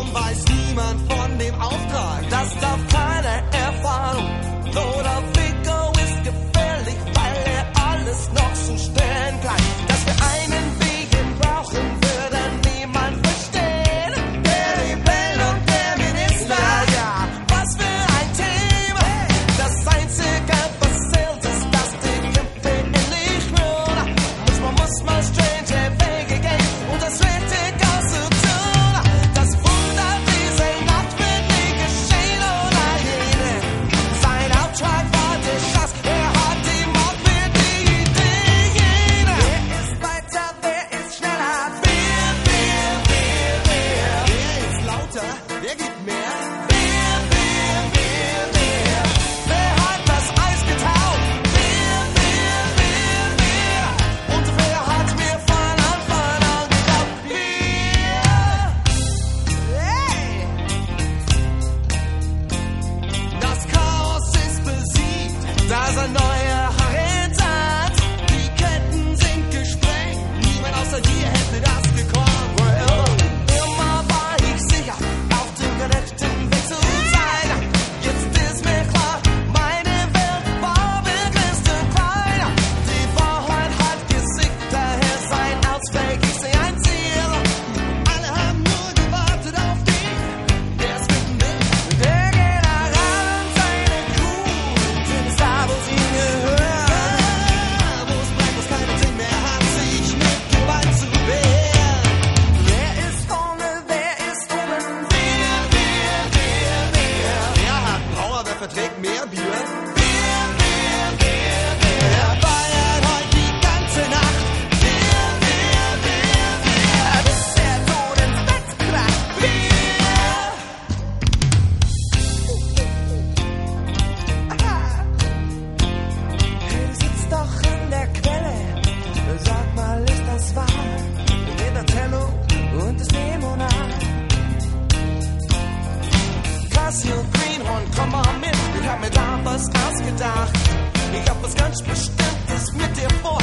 Warum weiß niemand von dem Auftrag? Das darf keiner erfahren. Oder Fico ist gefährlich, weil er alles noch so stellen kann. Dass wir einen Weg hin brauchen, würde niemand verstehen. Der Rebell und der Minister, ja, was für ein Thema. Das Einzige, was zählt, ist, dass die Kämpfe endlich ruhen. Manchmal muss man strange Wege gehen, um das richtig auszutun. Das Wunder dieser Nacht wird nie geschehen ohne jene. Sein Auftrag war der Schatz, er hat die Macht für die Idee jene. Wer ist weiter, wer ist schneller? Wer? Wer ist lauter, wer gibt mehr? Wer? Wer hat das Eis getaucht? Wer? Und wer hat mir von Anfang an geglaubt? Hey! Das Chaos ist besiegt, da ist ein neuer Horizont. Die Ketten sind gesprengt, niemand außer dir hätte das gekonnt. Immer war ich sicher, auf dem gerechten Weg zu sein. Jetzt ist mir klar, meine Welt war begrenzt und klein. Die Wahrheit hat gesiegt, daher sein Ausweg, ich sehe ein Ziel. Alle haben nur gewartet auf dich, der ist mittendrin. Der General und seine Crew sind da, wo sie gehören. Wo es bleibt, was keinen Sinn mehr hat, sich mit Gewalt zu wehren. Wer ist vorne, wer ist oben? Wer hat Power, wer verträgt mehr Bier? Wer feiert heute die ganze Nacht? Bis der Tod ins Bett kracht. Hey, du sitzt doch in der Quelle. Sag mal, ist das wahr? Geht der Tello und das Limonade. Cassio Greenhorn, komm mal mit. Ich hab mir da was ausgedacht. Ich hab was ganz Bestimmtes mit dir vor.